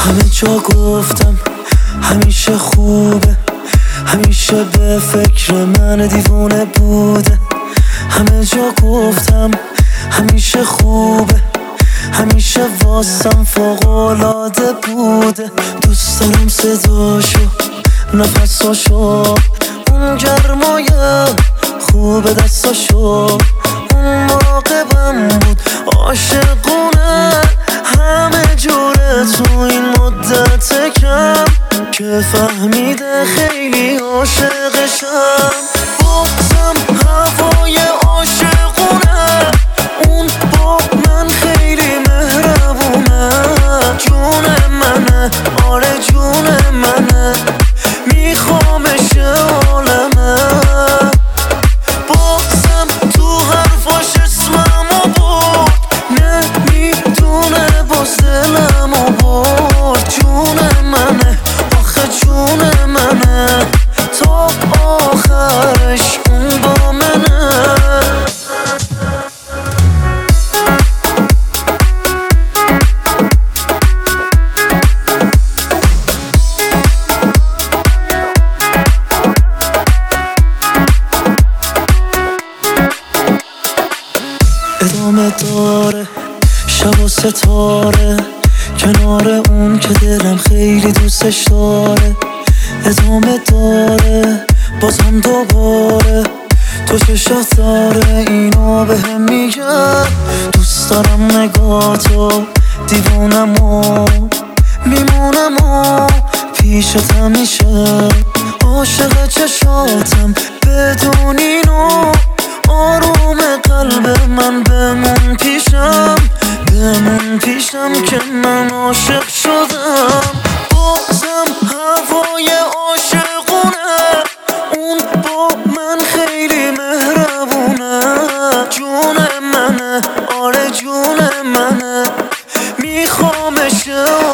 همه جا گفتم همیشه خوبه، همیشه به فکر من دیوونه بوده. همه جا گفتم همیشه خوبه، همیشه واسم فوق‌العاده بوده. دوست دارم صداشو، نفساشو، اون گرمایه خوب دستاشو. اون مراقبم بود عاشقونه، همه جوره تو این مدت کم که فهمیده خیلی عاشقشم. بازم هوای عاشقونه، اون با من خیلی مهربونه. جون منه، آره جون منه، میخوامش عالمه. بازم تو حرفاش اسممو برد، نمیدونه باز دلمو برد. جون منه، آخه جون منه، تا آخرش اون با منه. ادامه داره شب و ستاره، کنار اون که دلم خیلی دوستش داره. ادامه داره بازم دوباره، تو چشات داره اینو بهم میگه. دوست دارم نگاتو، دیوونم و میمونم و پیشت همیشه. عاشق چشاتم بدون اینو، آروم قلب من بمون پیشم، بمون پیشم که من عاشق شدم. بازم هوای عاشقونه، اون با من خیلی مهربونه. جون منه، آره جون منه، میخوامش